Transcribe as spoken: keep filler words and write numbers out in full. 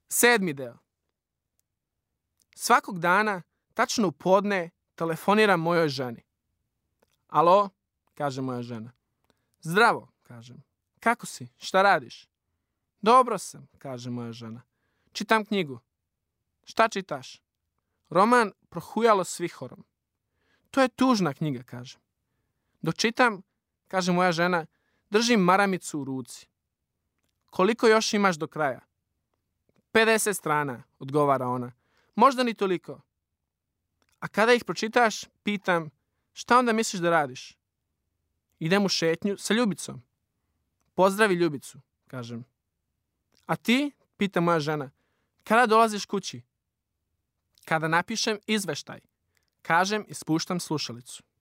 Sedmi deo. Svakog dana, tačno u podne, telefoniram mojoj ženi. Alo, kaže moja žena. Zdravo, kažem. Kako si? Šta radiš? Dobro sam, kaže moja žena. Čitam knjigu. Šta čitaš? Roman Prohujalo s vihorom. To je tužna knjiga, kažem. Dok čitam, kaže moja žena, držim maramicu u ruci. Koliko još imaš do kraja? pedeset strana, odgovara ona. Možda ni toliko. A kada ih pročitaš, pitam, šta onda misliš da radiš? Idem u šetnju sa Ljubicom. Pozdravi Ljubicu, kažem. A ti, pita moja žena, kada dolaziš kući? Kada napišem izveštaj, kažem i spuštam slušalicu.